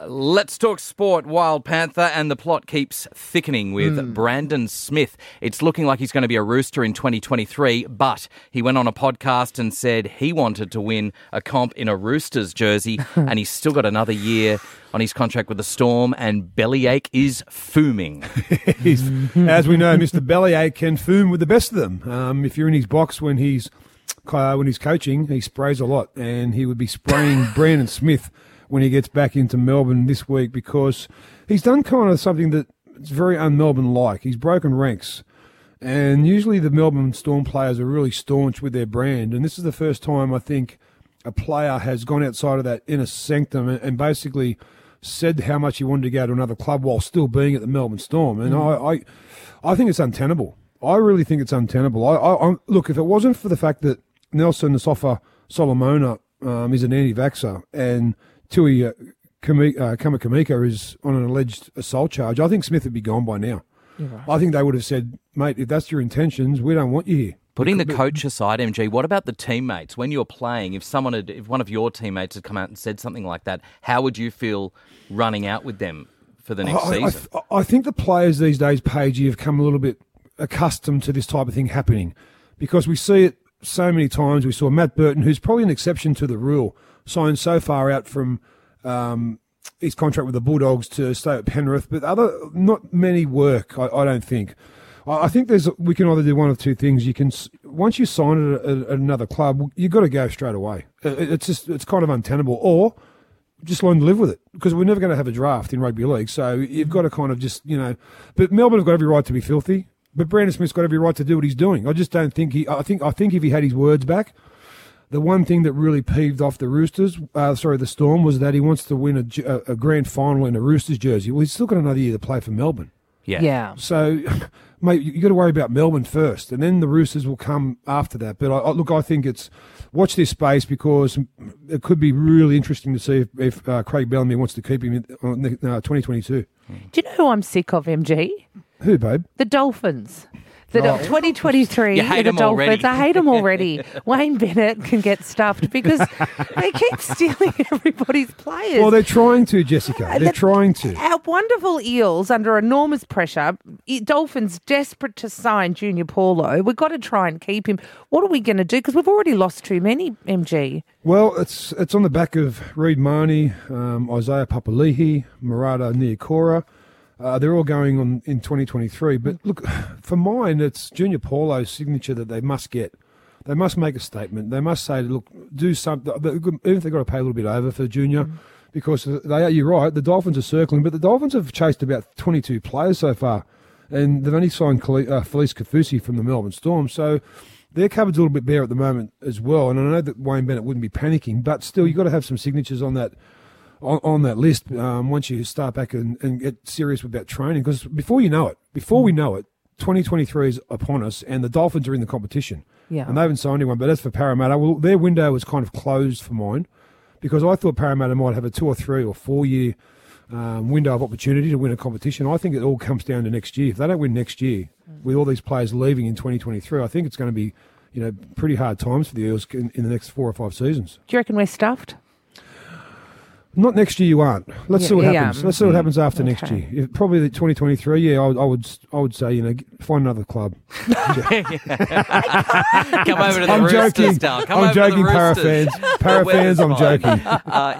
Let's talk sport, Wild Panther, and the plot keeps thickening with Brandon Smith. It's looking like he's going to be a Rooster in 2023, but he went on a podcast and said he wanted to win a comp in a Roosters jersey, and he's still got another year on his contract with the Storm, and Bellyache is fooming. As we know, Mr. Bellyache can foom with the best of them. If you're in his box when he's coaching, he sprays a lot, and he would be spraying Brandon Smith when he gets back into Melbourne this week, because he's done kind of something that's very un-Melbourne-like. He's broken ranks, and usually the Melbourne Storm players are really staunch with their brand, and this is the first time I think a player has gone outside of that inner sanctum and basically said how much he wanted to go to another club while still being at the Melbourne Storm, and I think it's untenable. I really think it's untenable. Look, if it wasn't for the fact that Nelson Asofa Solomona is an anti-vaxxer and Tui Kamakamika is on an alleged assault charge, I think Smith would be gone by now. Right. I think they would have said, mate, if that's your intentions, we don't want you here. Putting the coach aside, MG, what about the teammates? When you're playing, if one of your teammates had come out and said something like that, how would you feel running out with them for the next season? I think the players these days, Pagey, have come a little bit accustomed to this type of thing happening, because we see it so many times. We saw Matt Burton, who's probably an exception to the rule, signed so far out from his contract with the Bulldogs to stay at Penrith, but not many work. I don't think. I think we can either do one of two things. You can, once you sign at another club, you've got to go straight away. It's kind of untenable, or just learn to live with it, because we're never going to have a draft in rugby league. So you've got to kind of just, but Melbourne have got every right to be filthy, but Brandon Smith's got every right to do what he's doing. I just don't think I think if he had his words back, the one thing that really peeved off the the Storm, was that he wants to win a grand final in a Roosters jersey. Well, he's still got another year to play for Melbourne. Yeah. So, mate, you got to worry about Melbourne first, and then the Roosters will come after that. But I think watch this space, because it could be really interesting to see if Craig Bellamy wants to keep him in 2022. Do you know who I'm sick of, MG? Who, babe? The Dolphins. 2023, You hate the them Dolphins. already. I hate them already. Wayne Bennett can get stuffed because they keep stealing everybody's players. Well, they're trying to, Jessica. They're trying to. Our wonderful Eels, under enormous pressure, Dolphins desperate to sign Junior Paulo. We've got to try and keep him. What are we going to do? Because we've already lost too many, MG. Well, it's on the back of Reid Marnie, Isaiah Papali'i, Murata Niokora. They're all going on in 2023. But look, for mine, it's Junior Paulo's signature that they must get. They must make a statement. They must say, look, do something. Even if they've got to pay a little bit over for Junior, because you're right, the Dolphins are circling, but the Dolphins have chased about 22 players so far, and they've only signed Felice Kafusi from the Melbourne Storm. So their cupboard's a little bit bare at the moment as well. And I know that Wayne Bennett wouldn't be panicking, but still, you've got to have some signatures on that. On that list, once you start back and get serious with that training, because before we know it, 2023 is upon us, and the Dolphins are in the competition. Yeah. And they haven't signed anyone. But as for Parramatta, well, their window was kind of closed for mine, because I thought Parramatta might have a 2 or 3 or 4 year window of opportunity to win a competition. I think it all comes down to next year. If they don't win next year, with all these players leaving in 2023, I think it's going to be pretty hard times for the Eels in the next 4 or 5 seasons. Do you reckon we're stuffed? Not next year, you aren't. Let's see what happens. Let's see what happens after next year. Probably the 2023. Yeah, I would say find another club. Come over to the I'm Roosters, joking. Dal. Come I'm over to the joking, Para Roosters. fans. Para fans, I'm joking.